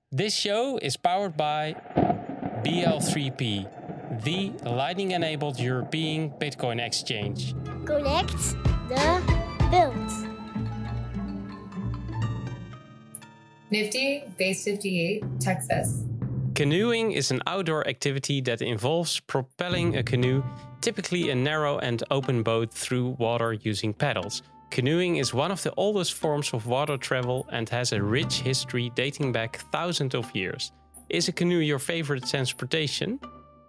This show is powered by BL3P, the Lightning-enabled European Bitcoin exchange. Connect the build. Nifty, Base 58, Texas. Canoeing is an outdoor activity that involves propelling a canoe, typically a narrow and open boat, through water using paddles. Canoeing is one of the oldest forms of water travel and has a rich history dating back thousands of years. Is a canoe your favorite transportation?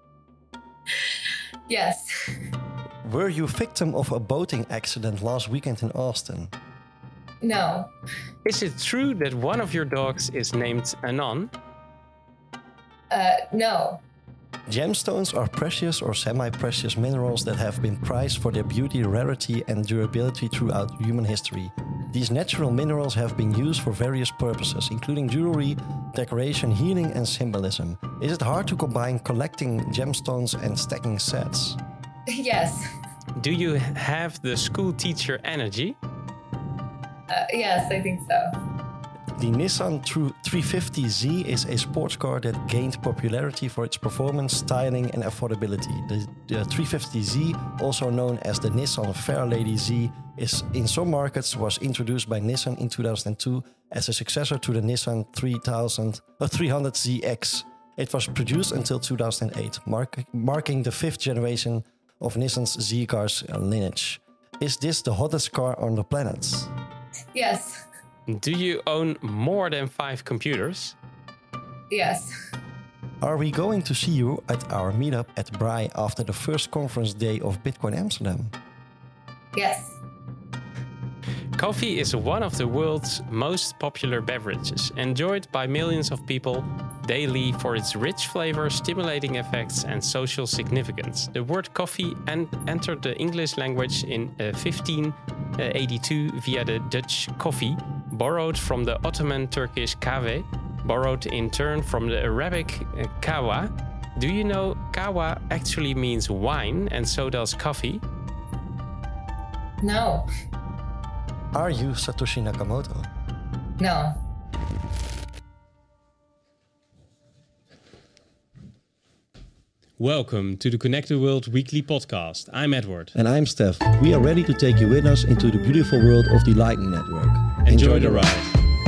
Yes. Were you victim of a boating accident last weekend in Austin? No. Is it true that one of your dogs is named Anon? No. Gemstones are precious or semi-precious minerals that have been prized for their beauty, rarity, and durability throughout human history. These natural minerals have been used for various purposes, including jewelry, decoration, healing, and symbolism. Is it hard to combine collecting gemstones and stacking sets? Yes. Do you have the school teacher energy? Yes, I think so. The Nissan 350Z is a sports car that gained popularity for its performance, styling, and affordability. The 350Z, also known as the Nissan Fairlady Z, is in some markets was introduced by Nissan in 2002 as a successor to the Nissan 300ZX. It was produced until 2008, marking the fifth generation of Nissan's Z cars lineage. Is this the hottest car on the planet? Yes. Do you own more than 5 computers? Yes. Are we going to see you at our meetup at Brai after the first conference day of Bitcoin Amsterdam? Yes. Coffee is one of the world's most popular beverages, enjoyed by millions of people daily for its rich flavor, stimulating effects, and social significance. The word coffee entered the English language in 1582 via the Dutch koffie, borrowed from the Ottoman Turkish kahve, borrowed in turn from the Arabic kawa. Do you know kawa actually means wine, and so does coffee? No. Are you Satoshi Nakamoto? No. Welcome to the Connect the World weekly podcast. I'm Edward. And I'm Steph. We are ready to take you with us into the beautiful world of the Lightning Network. Enjoy the ride.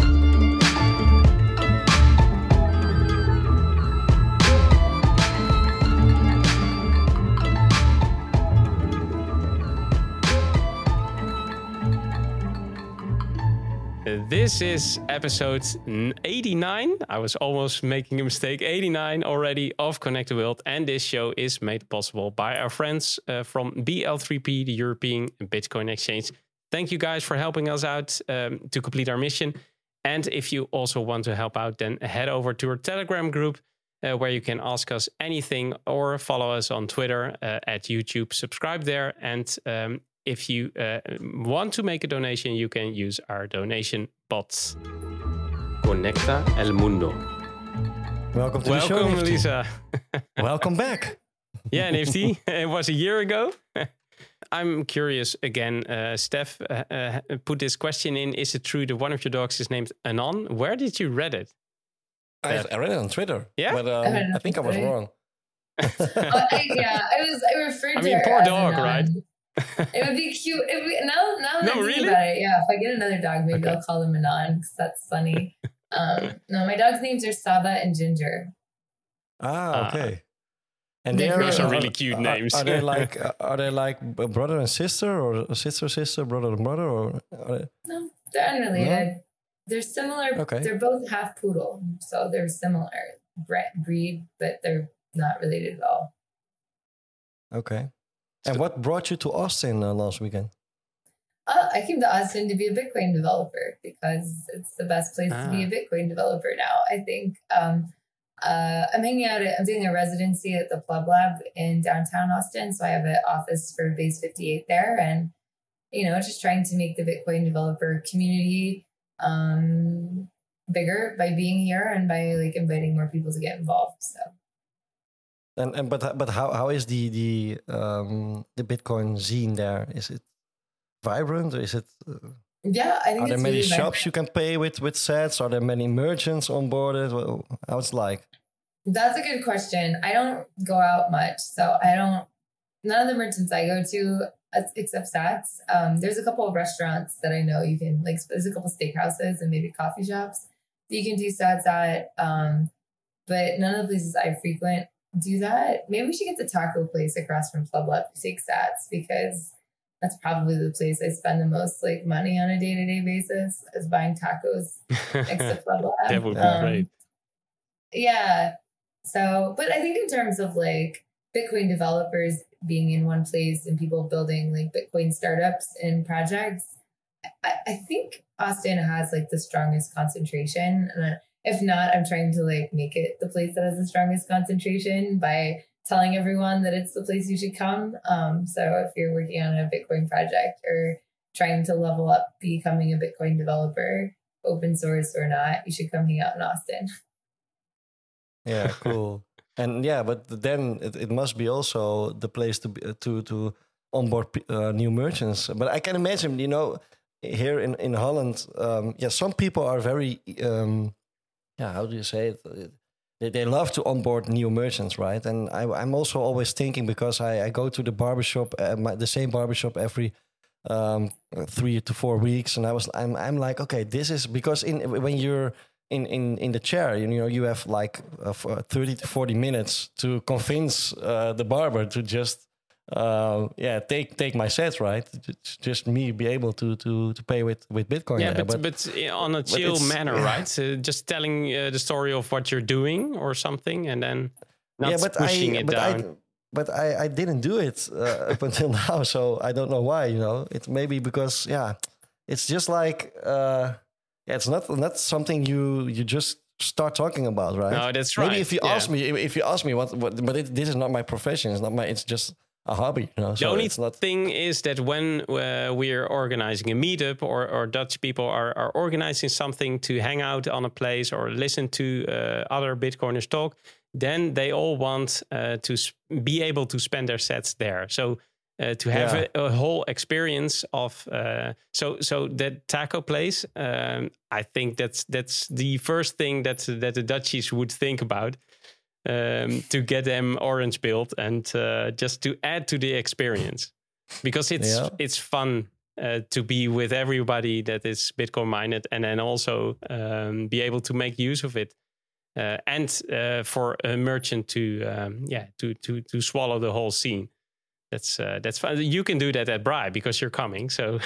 This is episode 89. I was almost making a mistake. 89 already of Connect the World. And this show is made possible by our friends from BL3P, the European Bitcoin Exchange. Thank you guys for helping us out to complete our mission. And if you also want to help out, then head over to our Telegram group where you can ask us anything or follow us on Twitter, at YouTube. Subscribe there. And if you want to make a donation, you can use our donation bots. Conecta el mundo. Welcome to the show, Welcome, Nifty. Lisa. Welcome back. Yeah, Nifty. It was a year ago. I'm curious again. Steph put this question in. Is it true that one of your dogs is named Anon? Where did you read it? I read it on Twitter. Yeah? But I think I was wrong. I referred to I mean, her poor as dog, Anon. right? It would be cute. Now that No, I think really? about it, yeah. If I get another dog, maybe Okay. I'll call him Anon because that's funny. No, my dog's names are Saba and Ginger. Okay. And Those are really cute names. Are they like a brother and sister, or a sister, brother and brother, or No, they're unrelated. They're similar. Okay. They're both half poodle, so they're similar breed, but they're not related at all. okay? And what brought you to Austin last weekend? I came to Austin to be a Bitcoin developer because it's the best place to be a Bitcoin developer now. I think I'm hanging out. I'm doing a residency at the Pleb Lab in downtown Austin, so I have an office for Base 58 there, and just trying to make the Bitcoin developer community bigger by being here and by inviting more people to get involved. So. But how is the Bitcoin scene there? Is it vibrant, or is it Yeah, I think Are there it's many really shops you can pay with sats? Are there many merchants on board? How it's like? That's a good question. I don't go out much, so I don't. None of the merchants I go to except Sats. There's a couple of restaurants that I know you can like. There's a couple steakhouses and maybe coffee shops that you can do Sats at. But none of the places I frequent do that. Maybe we should get the taco place across from Club Lab to take Sats because that's probably the place I spend the most like money on a day-to-day basis is buying tacos next to Club Lab. That would be great. Yeah. So, but I think in terms of like Bitcoin developers being in one place and people building like Bitcoin startups and projects, I think Austin has like the strongest concentration. If not, I'm trying to like make it the place that has the strongest concentration by telling everyone that it's the place you should come. So if you're working on a Bitcoin project or trying to level up becoming a Bitcoin developer, open source or not, you should come hang out in Austin. Yeah, cool. And yeah, but then it must be also the place to onboard new merchants. But I can imagine, here in Holland, some people are very, how do you say it? They love to onboard new merchants, right? And I'm also always thinking because I go to the barbershop, the same barbershop every 3 to 4 weeks, and I'm like, okay, this is because when you're in the chair, you have like 30 to 40 minutes to convince the barber to just take my sets, right? Just me be able to pay with Bitcoin. Yeah, but on a chill manner, right? Just telling the story of what you're doing or something, and then not pushing it down. I didn't do it up until now, so I don't know why. It's maybe because it's just like it's not something you just start talking about, right? No, that's right. Maybe if you ask me what but this is not my profession. It's just a hobby. The only thing is that when we're organizing a meetup or Dutch people are organizing something to hang out on a place or listen to other Bitcoiners talk, then they all want to be able to spend their sets there. So to have a whole experience of so that taco place, I think that's the first thing that the Dutchies would think about. To get them orange built and just to add to the experience, because it's fun to be with everybody that is Bitcoin minded, and then also be able to make use of it, and for a merchant to swallow the whole scene. That's fun. You can do that at Bri because you're coming. So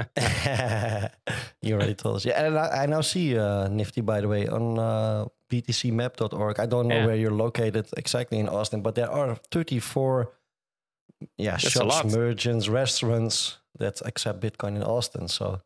you already told us. Yeah, and I now see Nifty, by the way, on btcmap.org. I don't know where you're located exactly in Austin, but there are 34 shops, merchants, restaurants that accept Bitcoin in Austin. So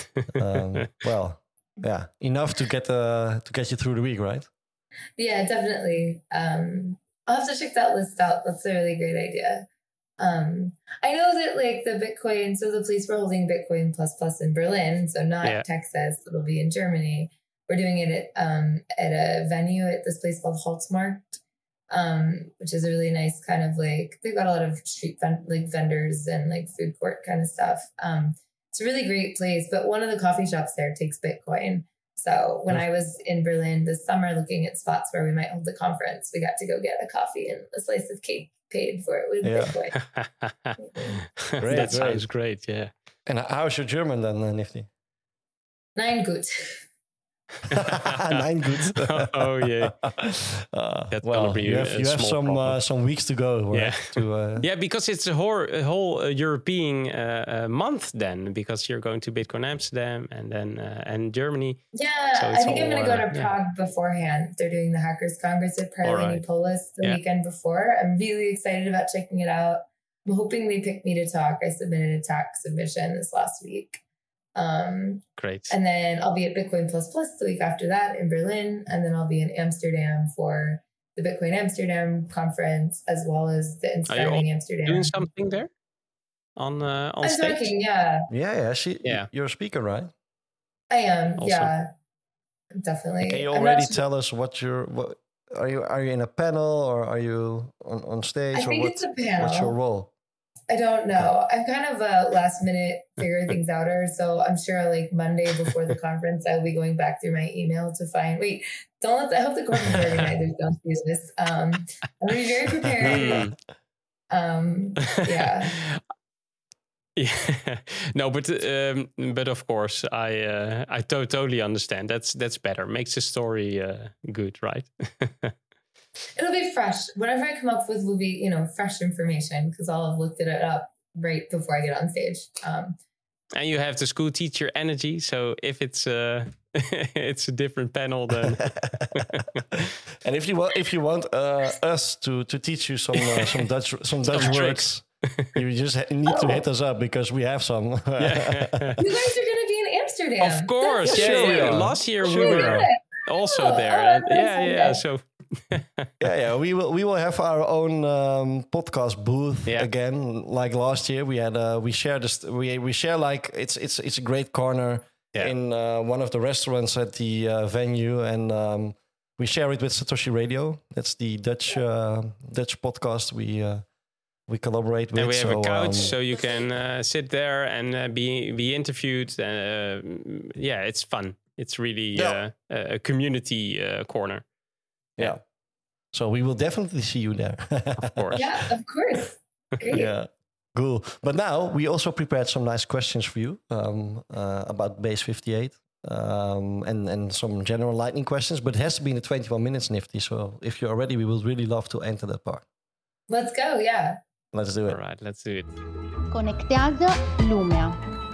enough to get you through the week, right? Yeah, definitely. I'll have to check that list out. That's a really great idea. I know that like the Bitcoin, so the place we're holding Bitcoin plus in Berlin, so not Texas, it'll be in Germany. We're doing it at a venue at this place called Holzmarkt, which is a really nice kind of like, they've got a lot of street vendors and like food court kind of stuff. It's a really great place, but one of the coffee shops there takes Bitcoin. So when I was in Berlin this summer looking at spots where we might hold the conference, we got to go get a coffee and a slice of cake paid for it with Bitcoin. Great, that sounds great, yeah. And how's your German then, Nifty? Nein, gut. Nein, good. Oh yeah. You have some weeks to go. Right? Because it's a whole European month then, because you're going to Bitcoin Amsterdam and then and Germany. Yeah, so I think I'm going to go to Prague beforehand. They're doing the Hackers Congress at Prague Polis the weekend before. I'm really excited about checking it out. I'm hoping they pick me to talk. I submitted a talk submission this last week. Great. And then I'll be at Bitcoin Plus the week after that in Berlin. And then I'll be in Amsterdam for the Bitcoin Amsterdam conference, as well as the Inspiring Amsterdam. Doing something there on I'm stage? Talking, You're a speaker, right? I am. Awesome. Yeah, definitely. Can you already tell us what are you in a panel or are you on stage? I think it's a panel. What's your role? I don't know. I'm kind of a last minute figure things outer. So I'm sure like Monday before the conference, I'll be going back through my email to find, I hope the conference organizers don't use this. I'm going to be very prepared. Yeah. Yeah, no, but of course, I totally understand. That's better. Makes the story good, right? It'll be fresh. Whatever I come up with will be, fresh information because I'll have looked it up right before I get on stage. And you have the school teacher energy, so if it's it's a different panel, then. And if you want us to teach you some Dutch words. You just need to hit us up because we have some. You guys are going to be in Amsterdam. Of course. Sure. Last year we were also there. Yeah. So. yeah. We will have our own podcast booth again. Like last year, we share this. We share like it's a great corner in one of the restaurants at the venue, and we share it with Satoshi Radio. That's the Dutch podcast we collaborate with. And we have a couch, so you can sit there and be interviewed. It's fun. It's really a community corner. Yeah. So we will definitely see you there. Of course. Yeah, of course. Great. Yeah. Cool. But now we also prepared some nice questions for you about Base 58 and some general lightning questions, but it has to be in the 21 minutes nifty. So if you're ready, we will really love to enter that part. Let's go. Yeah. Let's do it. All right, let's do it. Conectează lumea.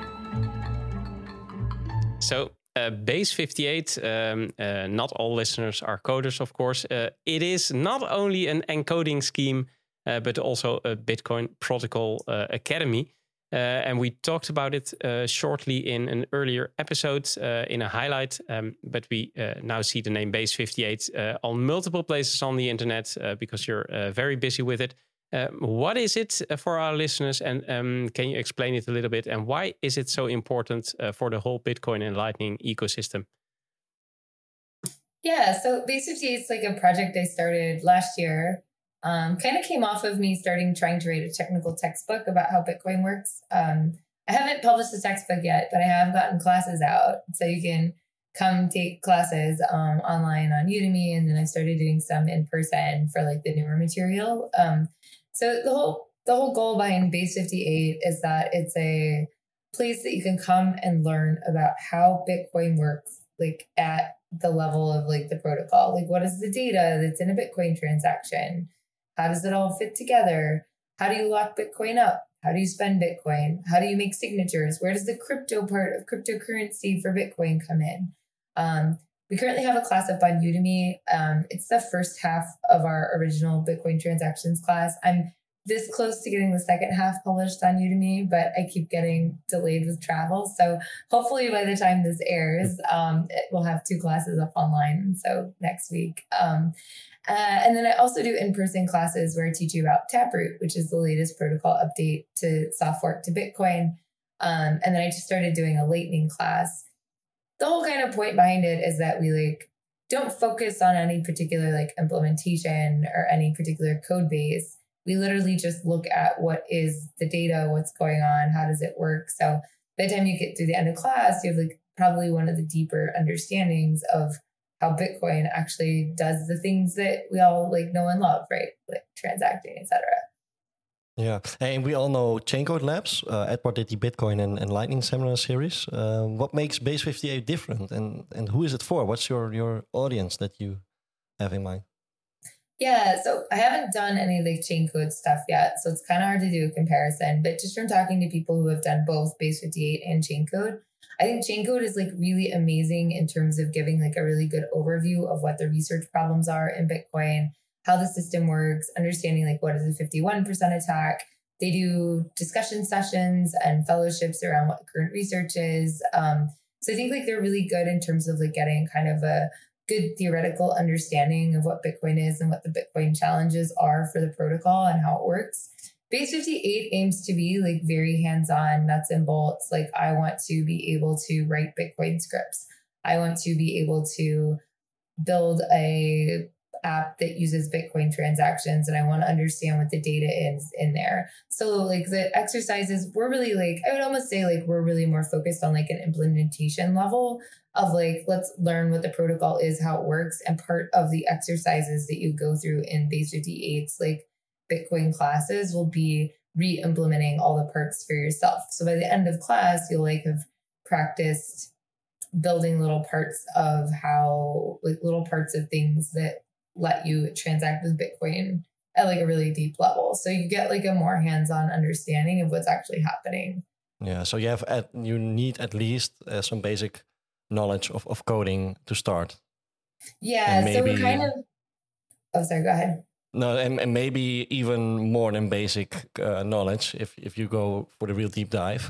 So, Base 58, not all listeners are coders, of course. It is not only an encoding scheme, but also a Bitcoin Protocol Academy. And we talked about it shortly in an earlier episode in a highlight. But we now see the name Base 58 on multiple places on the internet because you're very busy with it. What is it for our listeners, and can you explain it a little bit? And why is it so important for the whole Bitcoin and Lightning ecosystem? Yeah, so Base 58 is like a project I started last year. Kind of came off of me trying to write a technical textbook about how Bitcoin works. I haven't published the textbook yet, but I have gotten classes out, so you can come take classes online on Udemy, and then I started doing some in person for like the newer material. So the whole goal behind Base 58 is that it's a place that you can come and learn about how Bitcoin works, like at the level of like the protocol. Like, what is the data that's in a Bitcoin transaction? How does it all fit together? How do you lock Bitcoin up? How do you spend Bitcoin? How do you make signatures? Where does the crypto part of cryptocurrency for Bitcoin come in? We currently have a class up on Udemy. It's the first half of our original Bitcoin transactions class. I'm this close to getting the second half published on Udemy, but I keep getting delayed with travel. So hopefully by the time this airs, we'll have 2 classes up online. So next week. And then I also do in-person classes where I teach you about Taproot, which is the latest protocol update to soft fork to Bitcoin. And then I just started doing a Lightning class. The whole kind of point behind it is that we like don't focus on any particular like implementation or any particular code base. We literally just look at what is the data, what's going on, how does it work. So by the time you get to the end of class, you have like probably one of the deeper understandings of how Bitcoin actually does the things that we all like know and love, right? Like transacting, etc. Yeah, and we all know Chaincode Labs. Edward did the Bitcoin and Lightning seminar series. What makes Base 58 different, and who is it for? What's your audience that you have in mind? Yeah, so I haven't done any like Chaincode stuff yet, so it's kind of hard to do a comparison. But just from talking to people who have done both Base 58 and Chaincode, I think Chaincode is like really amazing in terms of giving like a really good overview of what the research problems are in Bitcoin, how the system works, understanding like what is a 51% attack. They do discussion sessions and fellowships around what current research is. So I think like they're really good in terms of like getting kind of a good theoretical understanding of what Bitcoin is and what the Bitcoin challenges are for the protocol and how it works. Base 58 aims to be like very hands-on, nuts and bolts. Like I want to be able to write Bitcoin scripts. I want to be able to build a app that uses Bitcoin transactions and I want to understand what the data is in there. So like the exercises, we're really like, I would almost say like we're really more focused on like an implementation level of like, let's learn what the protocol is, how it works. And part of the exercises that you go through in Base 58's like Bitcoin classes will be re-implementing all the parts for yourself. So by the end of class, you'll like have practiced building little parts of how, like little parts of things that let you transact with Bitcoin at like a really deep level. So you get like a more hands-on understanding of what's actually happening. Yeah, so you need at least some basic knowledge of coding to start. Yeah, so we kind of... Oh, sorry, go ahead. No, and maybe even more than basic knowledge if you go for the real deep dive.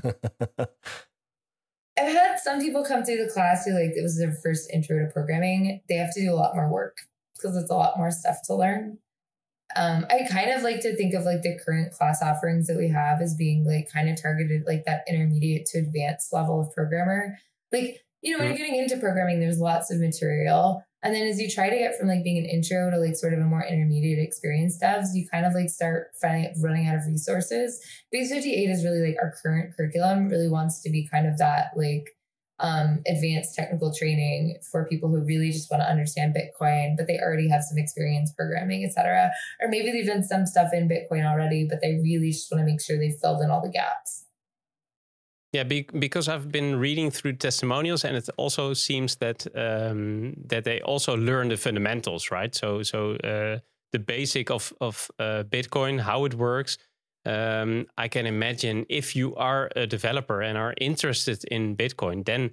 I've had some people come through the class who like it was their first intro to programming. They have to do a lot more work because it's a lot more stuff to learn. I kind of like to think of like the current class offerings that we have as being like kind of targeted like that intermediate to advanced level of programmer. Like, you know, when you're getting into programming, there's lots of material. And then as you try to get from like being an intro to like sort of a more intermediate experienced devs, you kind of like start running out of resources. Base 58 is really like our current curriculum really wants to be kind of that like advanced technical training for people who really just want to understand Bitcoin, but they already have some experience programming, et cetera. Or maybe they've done some stuff in Bitcoin already, but they really just want to make sure they've filled in all the gaps. Yeah, because I've been reading through testimonials, and it also seems that that they also learn the fundamentals, right? So the basic of Bitcoin, how it works. I can imagine if you are a developer and are interested in Bitcoin, then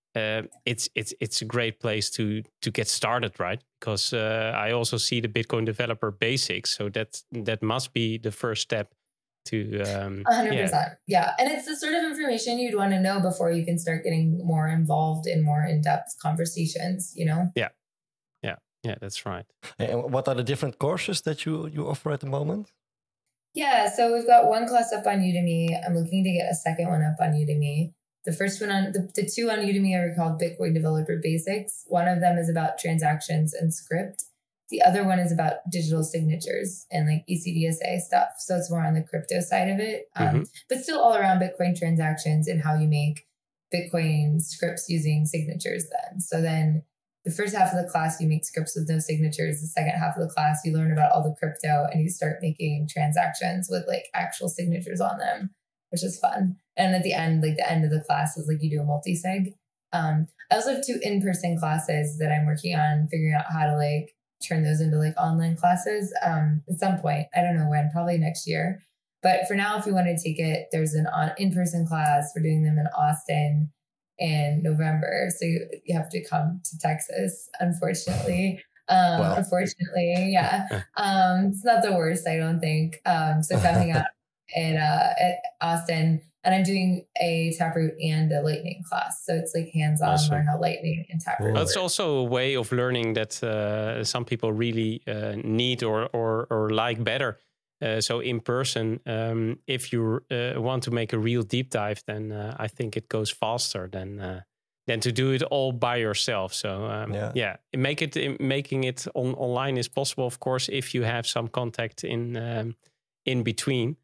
it's a great place to get started, right? Because I also see the Bitcoin developer basics, so that must be the first step. To 100%. Yeah. And it's the sort of information you'd want to know before you can start getting more involved in more in-depth conversations, you know? Yeah, that's right. And what are the different courses that you offer at the moment? Yeah, so we've got one class up on Udemy. I'm looking to get a second one up on Udemy. The first one on the two on Udemy are called Bitcoin Developer Basics. One of them is about transactions and script. The other one is about digital signatures and like ECDSA stuff. So it's more on the crypto side of it, but still all around Bitcoin transactions and how you make Bitcoin scripts using signatures then. So then the first half of the class, you make scripts with no signatures. The second half of the class, you learn about all the crypto and you start making transactions with like actual signatures on them, which is fun. And at the end, like the end of the class is like you do a multi-sig. I also have 2 in-person classes that I'm working on figuring out how to like turn those into like online classes at some point. I don't know when, probably next year. But for now, if you want to take it, there's an in-person class. We're doing them in Austin in November. So you have to come to Texas, unfortunately. Unfortunately, yeah. It's not the worst, I don't think. So coming up at Austin, and I'm doing a Taproot and a Lightning class. So it's like hands-on, awesome. Learn how Lightning and Taproot That's also a way of learning that some people really need or like better. So in person, if you want to make a real deep dive, then I think it goes faster than to do it all by yourself. So making it online is possible, of course, if you have some contact in between.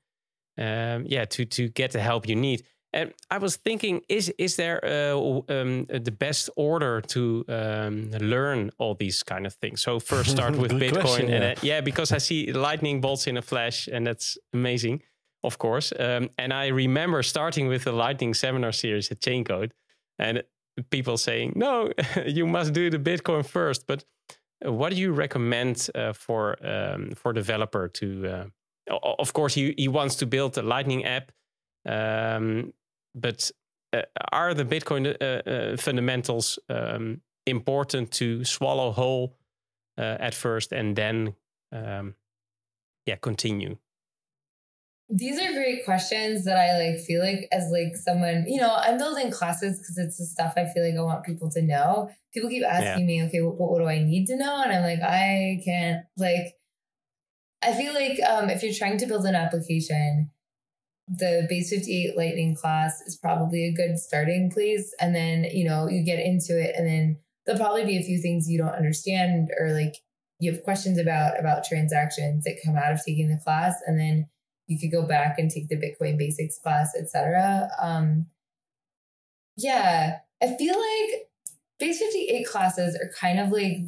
To get the help you need. And I was thinking, is there the best order to learn all these kind of things? So first start with Bitcoin, question, and because I see lightning bolts in a flash, and that's amazing, of course. And I remember starting with the Lightning seminar series at Chaincode, and people saying, "No, you must do the Bitcoin first." But what do you recommend for developer to? Of course, he wants to build a Lightning app, but are the Bitcoin fundamentals important to swallow whole at first and then continue? These are great questions that I like feel like as like someone, you know, I'm building classes because it's the stuff I feel like I want people to know. People keep asking me, okay, what do I need to know? And I'm like, I can't like. I feel like if you're trying to build an application, the Base 58 Lightning class is probably a good starting place. And then, you know, you get into it and then there'll probably be a few things you don't understand or like you have questions about transactions that come out of taking the class, and then you could go back and take the Bitcoin basics class, etc. Yeah, I feel like Base 58 classes are kind of like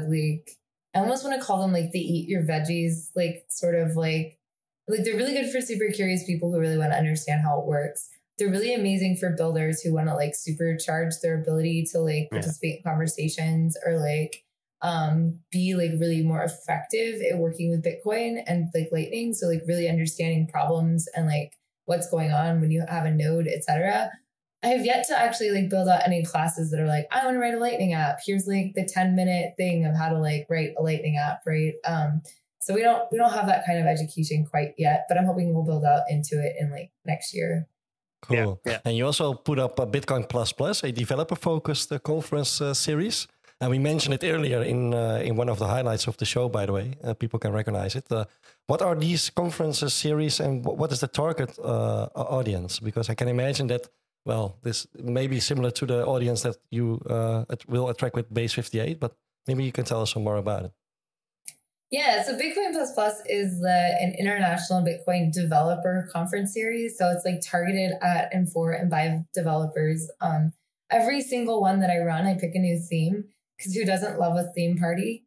I almost want to call them like the eat your veggies, like sort of like they're really good for super curious people who really want to understand how it works. They're really amazing for builders who want to like supercharge their ability to like participate in conversations or like be like really more effective at working with Bitcoin and like Lightning. So like really understanding problems and like what's going on when you have a node, etc. I have yet to actually like build out any classes that are like, I want to write a Lightning app. Here's like the 10-minute thing of how to like write a Lightning app, right? So we don't have that kind of education quite yet, but I'm hoping we'll build out into it in like next year. Cool. Yeah. And you also put up a Bitcoin Plus Plus, a developer-focused conference series. And we mentioned it earlier in one of the highlights of the show, by the way. People can recognize it. What are these conferences series and what is the target audience? Because I can imagine that, well, this may be similar to the audience that you will attract with Base 58, but maybe you can tell us some more about it. Yeah, so Bitcoin Plus Plus is an international Bitcoin developer conference series. So it's like targeted at and for and by developers. Every single one that I run, I pick a new theme because who doesn't love a theme party?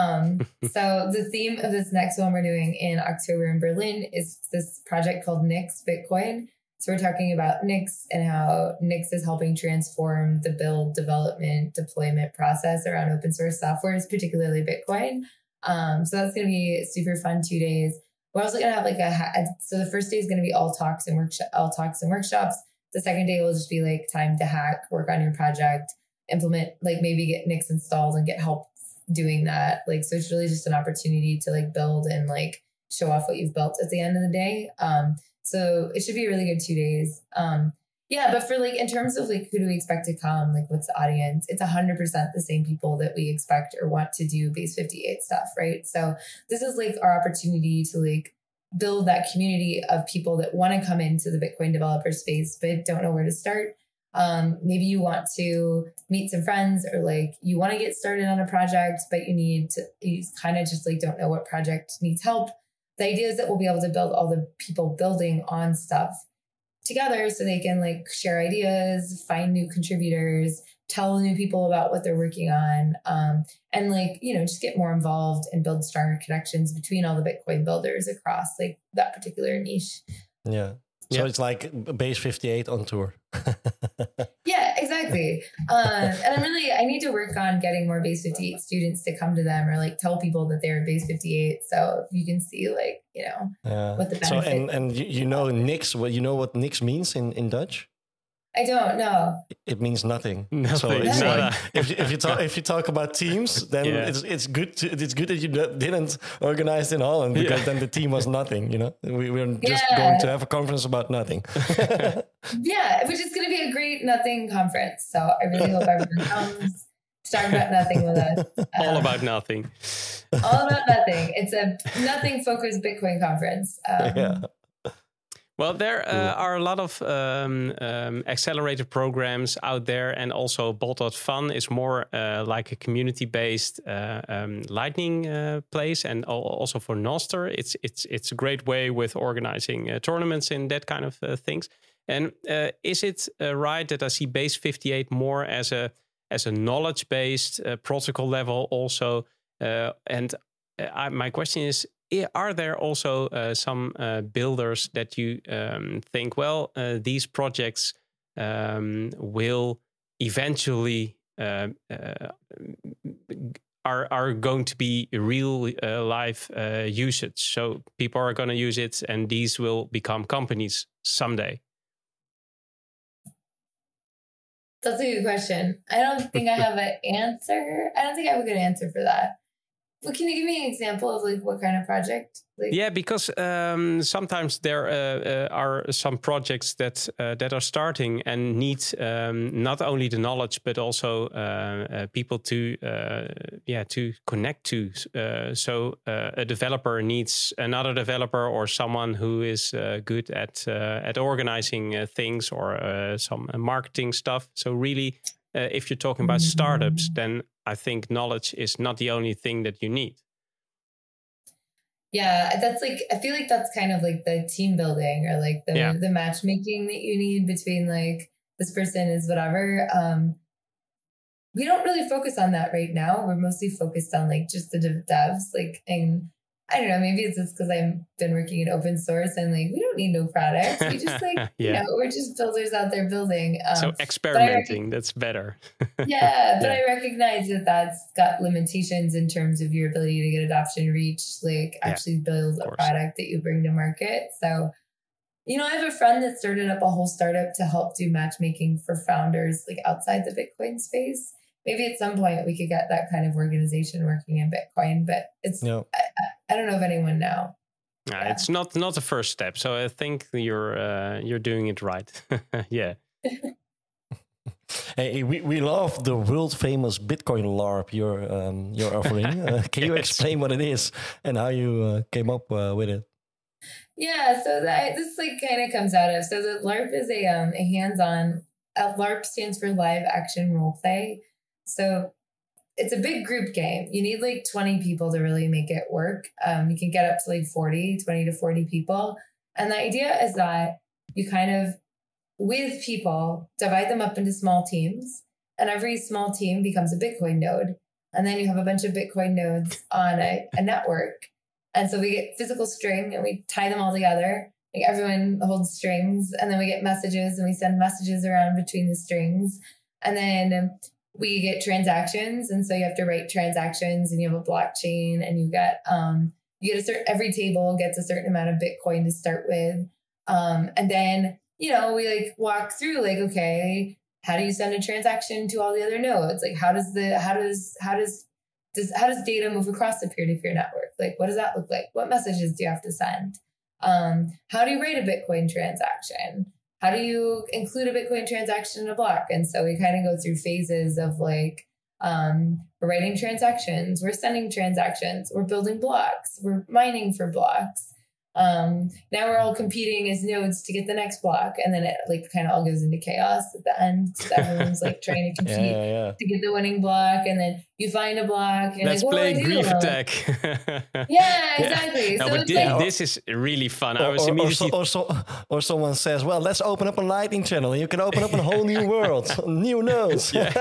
So the theme of this next one we're doing in October in Berlin is this project called Nix Bitcoin. So we're talking about Nix and how Nix is helping transform the build, development, deployment process around open source software, particularly Bitcoin. So that's going to be super fun 2 days. We're also going to have so the first day is going to be all talks and workshops. The second day will just be like time to hack, work on your project, implement, like maybe get Nix installed and get help doing that. Like, so it's really just an opportunity to like build and like show off what you've built at the end of the day. So it should be a really good 2 days. Yeah, but for like, in terms of like, who do we expect to come? Like, what's the audience? It's 100% the same people that we expect or want to do Base 58 stuff, right? So this is like our opportunity to like build that community of people that want to come into the Bitcoin developer space, but don't know where to start. Maybe you want to meet some friends or like you want to get started on a project, but you kind of just like don't know what project needs help. The idea is that we'll be able to build all the people building on stuff together so they can like share ideas, find new contributors, tell new people about what they're working on, and like, you know, just get more involved and build stronger connections between all the Bitcoin builders across like that particular niche. Yeah. So it's like Base 58 on tour. Yeah, exactly. And I need to work on getting more Base 58 students to come to them or like tell people that they're Base 58. So you can see like, you know, what the benefit. So, and you know, Nix, well, you know what Nix means in Dutch? I don't know. It means nothing. Nothing. So it's like, if you talk about teams, then it's good that you didn't organize in Holland because then the team was nothing. You know, we were just going to have a conference about nothing. Yeah, which is going to be a great nothing conference. So I really hope everyone comes to talk about nothing with us. All about nothing. All about nothing. It's a nothing focused Bitcoin conference. Well, there are a lot of accelerated programs out there, and also Bolt.fun is more like a community-based Lightning place, and also for Nostr, it's a great way with organizing tournaments and that kind of things. And is it right that I see Base 58 more as a knowledge-based protocol level also? And my question is, are there also some builders that you think, well, these projects will eventually are going to be real life usage? So people are going to use it and these will become companies someday. That's a good question. I don't think I have an answer. I don't think I have a good answer for that. Well, can you give me an example of like what kind of project? Like, yeah, because sometimes there are some projects that are starting and need not only the knowledge but also people to connect to. So a developer needs another developer or someone who is good at organizing things or some marketing stuff. So really, if you're talking about startups, then I think knowledge is not the only thing that you need. Yeah, that's like, I feel like that's kind of like the team building or like the matchmaking that you need between like this person is whatever. We don't really focus on that right now. We're mostly focused on like just the devs, like, and I don't know, maybe it's just because I've been working in open source and like, we don't need no products. We just like, you know, we're just builders out there building. So experimenting, that's better. Yeah, but I recognize that that's got limitations in terms of your ability to get adoption reach, like actually build a product that you bring to market. So, you know, I have a friend that started up a whole startup to help do matchmaking for founders like outside the Bitcoin space. Maybe at some point we could get that kind of organization working in Bitcoin, but it's I don't know of anyone now. It's not the first step, so I think you're doing it right. Yeah. Hey, we love the world famous Bitcoin LARP you're offering. Can you explain what it is and how you came up with it? Yeah, so this like kind of comes out of, so the LARP is a hands-on. LARP stands for live action role play. So it's a big group game. You need like 20 people to really make it work. You can get up to like 20 to 40 people. And the idea is that you kind of, with people, divide them up into small teams. And every small team becomes a Bitcoin node. And then you have a bunch of Bitcoin nodes on a network. And so we get physical string and we tie them all together. Like everyone holds strings. And then we get messages and we send messages around between the strings. And then we get transactions. And so you have to write transactions and you have a blockchain and you get a certain, every table gets a certain amount of Bitcoin to start with. And then, you know, we like walk through like, okay, how do you send a transaction to all the other nodes? Like how does data move across the peer-to-peer network? Like, what does that look like? What messages do you have to send? How do you write a Bitcoin transaction? How do you include a Bitcoin transaction in a block? And so we kind of go through phases of like, we're writing transactions, we're sending transactions, we're building blocks, we're mining for blocks. Now we're all competing as nodes to get the next block. And then it like kind of all goes into chaos at the end. So everyone's like trying to compete to get the winning block. And then you find a block. And let's like, play Grief Attack. Yeah, exactly. No, So but this is really fun. I was immediately... or someone says, well, let's open up a Lightning channel. You can open up a whole new world, new nodes. Yeah,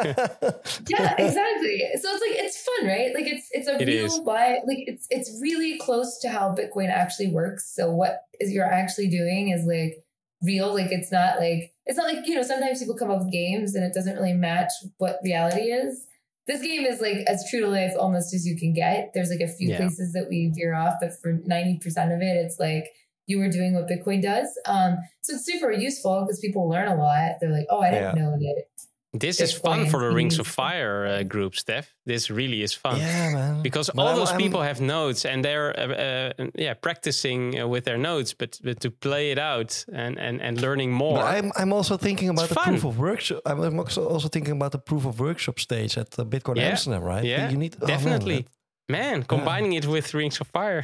exactly. So it's like, it's fun, right? Like it's a real like it's really close to how Bitcoin actually works. So what is you're actually doing is like real. Like it's not like, you know, sometimes people come up with games and it doesn't really match what reality is. This game is like as true to life almost as you can get. There's like a few places that we veer off, but for 90% of it, it's like you were doing what Bitcoin does. So it's super useful because people learn a lot. They're like, oh, I didn't know that. This is fun for the Rings of Fire group, Steph. This really is fun. Yeah, man. Because all those people have nodes and they're practicing with their nodes, but to play it out and learning more. But I'm also thinking about the proof of workshop. I'm also thinking about the proof of workshop stage at Bitcoin Amsterdam, right? Yeah, you need definitely. Combining it with Rings of Fire.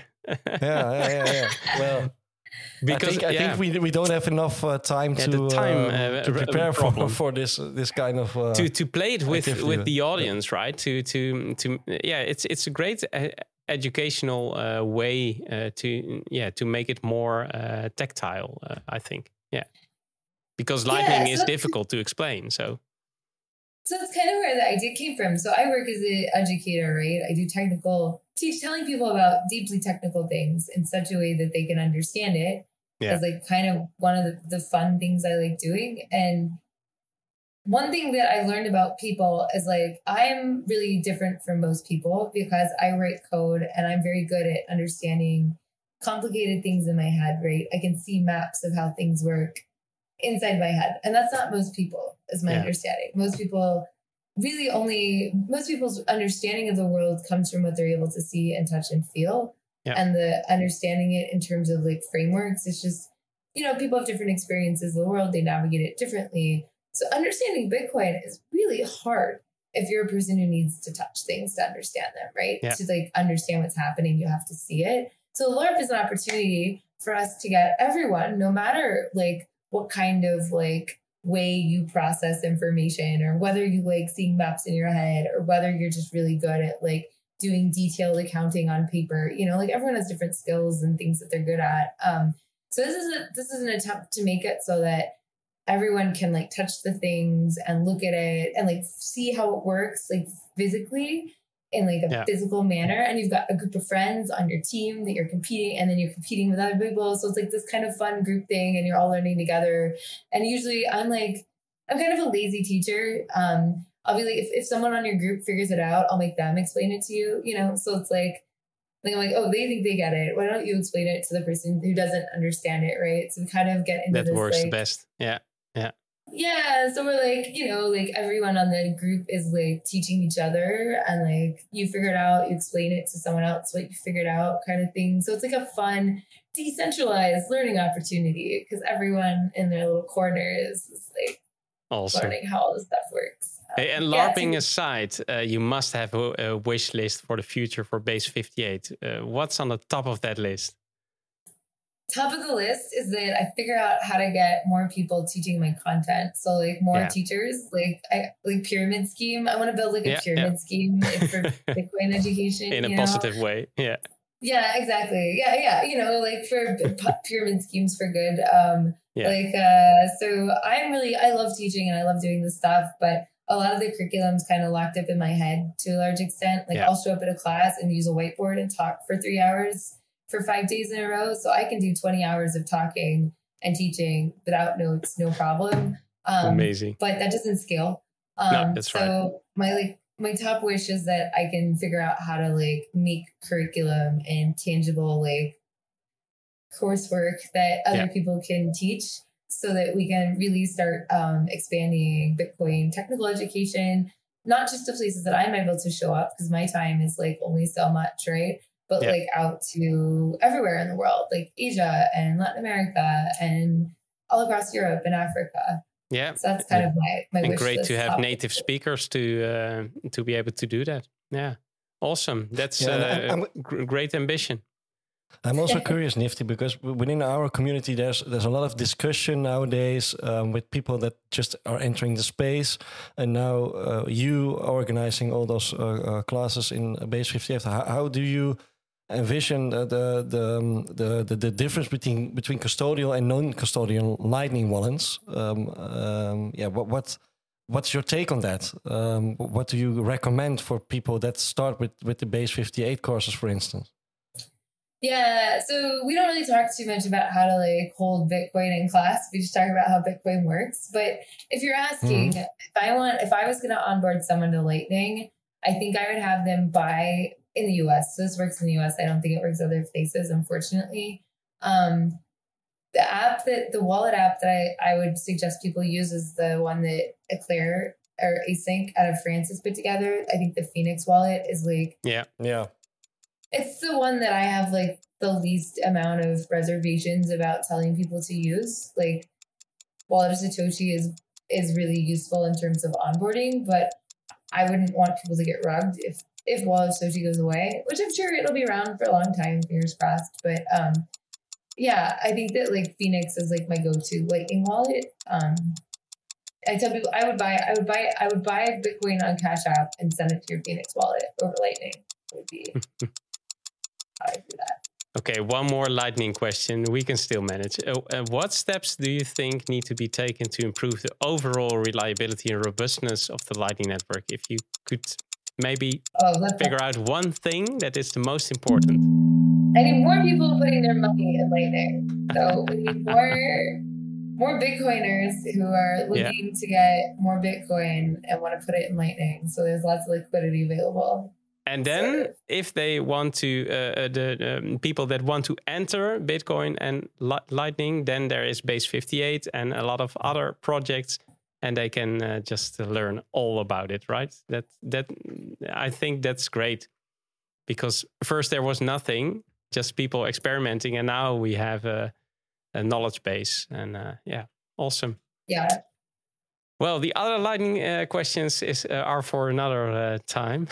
Yeah. Well. Because I think we don't have enough time to prepare for this kind of to play it with the audience, right? It's a great educational way to make it more tactile. I think because Lightning is difficult to explain. So that's kind of where the idea came from. So I work as an educator, right? I do telling people about deeply technical things in such a way that they can understand it. As like kind of one of the fun things I like doing. And one thing that I learned about people is like, I'm really different from most people because I write code and I'm very good at understanding complicated things in my head, right? I can see maps of how things work inside my head. And that's not most people, is my understanding. Most people's understanding of the world comes from what they're able to see and touch and feel. And the understanding it in terms of like frameworks, it's just, you know, people have different experiences of the world. They navigate it differently. So understanding Bitcoin is really hard if you're a person who needs to touch things to understand them, right? To like understand what's happening, you have to see it. So LARP is an opportunity for us to get everyone, no matter like what kind of like way you process information or whether you like seeing maps in your head or whether you're just really good at like doing detailed accounting on paper. Like everyone has different skills and things that they're good at. So this is an attempt to make it so that everyone can like touch the things and look at it and like see how it works like physically in like a physical manner. And you've got a group of friends on your team that you're competing, and then you're competing with other people. So it's like this kind of fun group thing, and you're all learning together. And usually I'm kind of a lazy teacher. I'll be like, if someone on your group figures it out, I'll make them explain it to you, So it's like I'm like, oh, they think they get it. Why don't you explain it to the person who doesn't understand it, right? So we kind of get into that this, works the best. Yeah, so we're like, like everyone on the group is like teaching each other, and like you figure it out, you explain it to someone else what you figured out kind of thing. So it's like a fun, decentralized learning opportunity because everyone in their little corners is like learning how all this stuff works. Hey, and LARPing aside, you must have a wish list for the future for Base 58. What's on the top of that list? Top of the list is that I figure out how to get more people teaching my content. So like more teachers, like pyramid scheme. I want to build like a pyramid scheme for Bitcoin education in a positive way. Yeah. Yeah, exactly. Yeah. Like for pyramid schemes for good. So I love teaching and I love doing this stuff, but a lot of the curriculum's kind of locked up in my head to a large extent. Like I'll show up at a class and use a whiteboard and talk for 3 hours for 5 days in a row. So I can do 20 hours of talking and teaching without notes, no problem. Amazing. But that doesn't scale. No, that's so right. My top wish is that I can figure out how to like make curriculum and tangible like coursework that other people can teach so that we can really start expanding Bitcoin technical education, not just to places that I'm able to show up because my time is like only so much, right? But like out to everywhere in the world, like Asia and Latin America and all across Europe and Africa. Yeah. So that's kind of my and wish great list to have native speakers to be able to do that. Yeah. Awesome. That's great ambition. I'm also curious, Nifty, because within our community, there's a lot of discussion nowadays with people that just are entering the space, and now you organizing all those classes in Base 58. How do you envision the difference between custodial and non-custodial Lightning wallets? What's your take on that? What do you recommend for people that start with the Base 58 courses, for instance? Yeah, so we don't really talk too much about how to like hold Bitcoin in class. We just talk about how Bitcoin works. But if you're asking, if I was going to onboard someone to Lightning, I think I would have them buy in the US. So this works in the US. I don't think it works other places, unfortunately. The wallet app that I would suggest people use is the one that Eclair or Async out of France has put together. I think the Phoenix wallet is like... Yeah. It's the one that I have like the least amount of reservations about telling people to use. Like Wallet of Satoshi is really useful in terms of onboarding, but I wouldn't want people to get rugged if Wallet of Satoshi goes away, which I'm sure it'll be around for a long time, fingers crossed. But I think that like Phoenix is like my go-to Lightning wallet. I tell people I would buy Bitcoin on Cash App and send it to your Phoenix wallet over Lightning. It would be how I do that. Okay, one more Lightning question. We can still manage. What steps do you think need to be taken to improve the overall reliability and robustness of the Lightning Network? If you could maybe figure out one thing that is the most important. I need more people putting their money in Lightning. So we need more Bitcoiners who are looking to get more Bitcoin and want to put it in Lightning. So there's lots of liquidity available. And then if they want to, the people that want to enter Bitcoin and Lightning, then there is Base 58 and a lot of other projects, and they can just learn all about it, right? That I think that's great, because first there was nothing, just people experimenting, and now we have a knowledge base, and awesome. Yeah. Well, the other Lightning questions are for another time.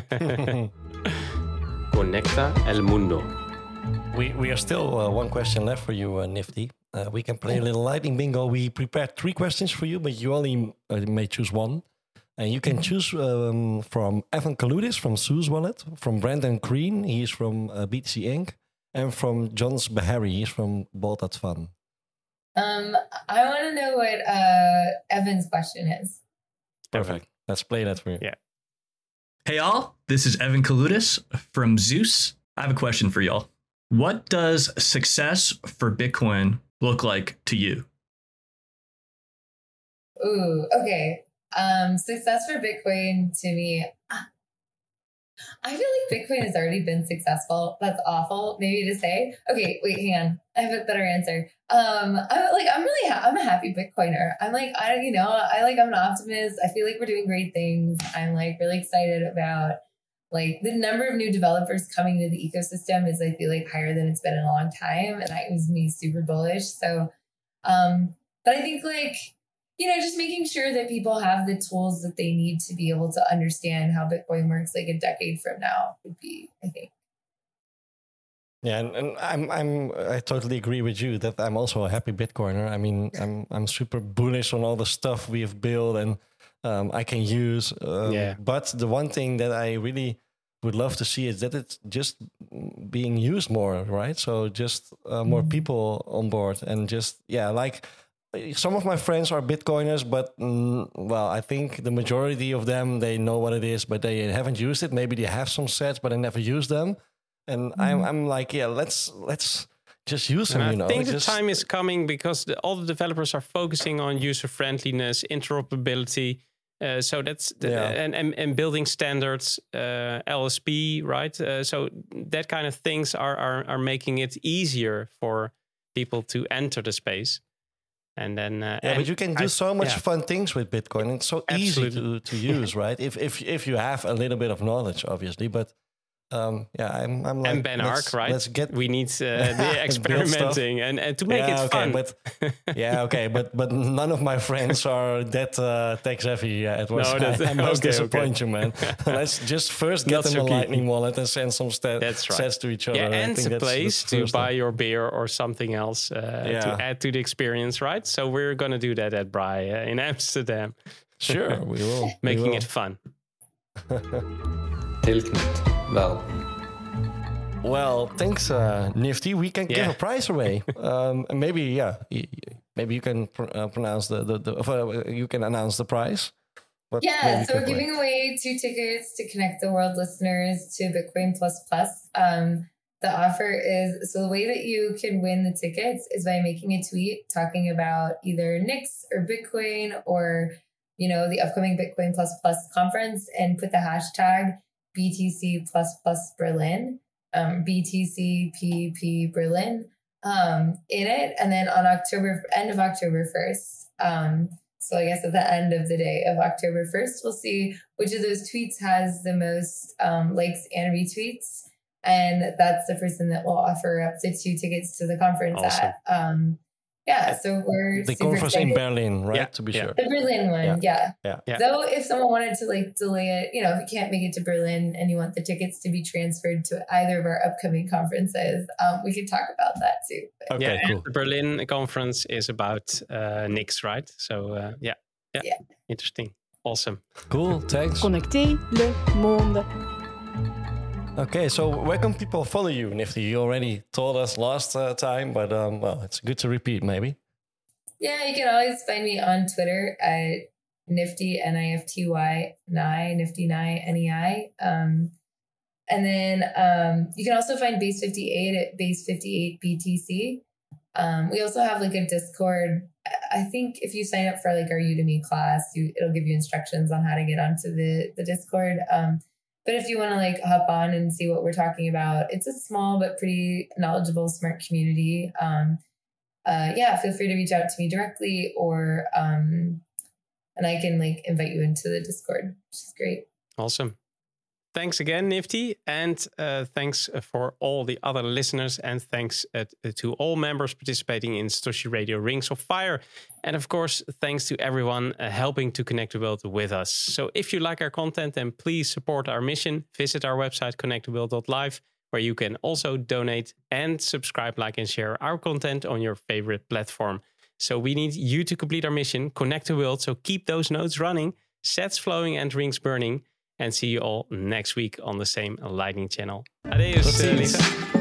Conecta el mundo. We are still one question left for you, Nifty. We can play a little Lightning bingo. We prepared 3 questions for you, but you only may choose one. And you can choose from Evan Kaludis from Suze Wallet, from Brandon Green, he's from BTC Inc., and from Johns Bahari, he's from Boltat Fun. I want to know what Evan's question is. Perfect. Let's play that for you. Yeah. Hey, y'all. This is Evan Kaludis from Zeus. I have a question for y'all. What does success for Bitcoin look like to you? Ooh, okay. Success for Bitcoin to me. I feel like Bitcoin has already been successful. That's awful, maybe to say. Okay, wait, hang on. I have a better answer. I'm a happy Bitcoiner. I'm an optimist. I feel like we're doing great things. I'm like really excited about like the number of new developers coming to the ecosystem is I feel like higher than it's been in a long time, and that makes me super bullish. So, but I think like, just making sure that people have the tools that they need to be able to understand how Bitcoin works like a decade from now would be, I think. Yeah, and I totally agree with you that I'm also a happy Bitcoiner. I mean, I'm super bullish on all the stuff we've built and I can use. But the one thing that I really would love to see is that it's just being used more, right? So just more people on board and just like. Some of my friends are Bitcoiners, but I think the majority of them, they know what it is, but they haven't used it. Maybe they have some sets, but they never use them. And I'm like, let's just use them. I think the time is coming because all the developers are focusing on user friendliness, interoperability. So that's and building standards, LSP, right? So that kind of things are making it easier for people to enter the space. And then, but you can do so much fun things with Bitcoin. It's so easy to use, right? If you have a little bit of knowledge, obviously. But I'm like, and Ben Arc, right? We need the experimenting and to make it fun. But none of my friends are that tech savvy. I must disappoint you, man. Let's just first get them a Lightning wallet and send some sets to each other. Yeah, and a place to buy your beer or something else to add to the experience, right? So we're going to do that at Brai in Amsterdam. Sure, we will. Making it fun. Well, thanks, Nifty. We can give a prize away. Maybe you can pronounce you can announce the prize. So we're giving away 2 tickets to connect the world listeners to Bitcoin Plus Plus. The offer is, so the way that you can win the tickets is by making a tweet talking about either Nix or Bitcoin or, the upcoming Bitcoin Plus Plus conference and put the hashtag BTC++ Berlin, BTCPP Berlin in it. And then on end of October 1st. So I guess at the end of the day of October 1st, we'll see which of those tweets has the most likes and retweets. And that's the person that will offer up the 2 tickets to the conference awesome. So we're the conference in Berlin, right? To be sure. The Berlin one, yeah. Though if someone wanted to delay it, if you can't make it to Berlin and you want the tickets to be transferred to either of our upcoming conferences, we could talk about that too. Okay, cool. The Berlin conference is about Nix, right? So interesting, awesome, cool. Thanks. Connecter le monde. Okay, so where can people follow you, Nifty? You already told us last time, but it's good to repeat, maybe. Yeah, you can always find me on Twitter at Nifty, NIFTY, Nifty NEI. And then you can also find Base 58 at Base 58 BTC. We also have like a Discord. I think if you sign up for like our Udemy class, it'll give you instructions on how to get onto the Discord. But if you want to like hop on and see what we're talking about, it's a small but pretty knowledgeable, smart community. Feel free to reach out to me directly or and I can like invite you into the Discord, which is great. Awesome. Thanks again, Nifty. And thanks for all the other listeners. And thanks to all members participating in Satoshi Radio Rings of Fire. And of course, thanks to everyone helping to connect the world with us. So if you like our content, then please support our mission. Visit our website, connecttheworld.live, where you can also donate and subscribe, like, and share our content on your favorite platform. So we need you to complete our mission, connect the world. So keep those nodes running. sets flowing and rings burning. And see you all next week on the same Lightning channel. Adeus, Lisa.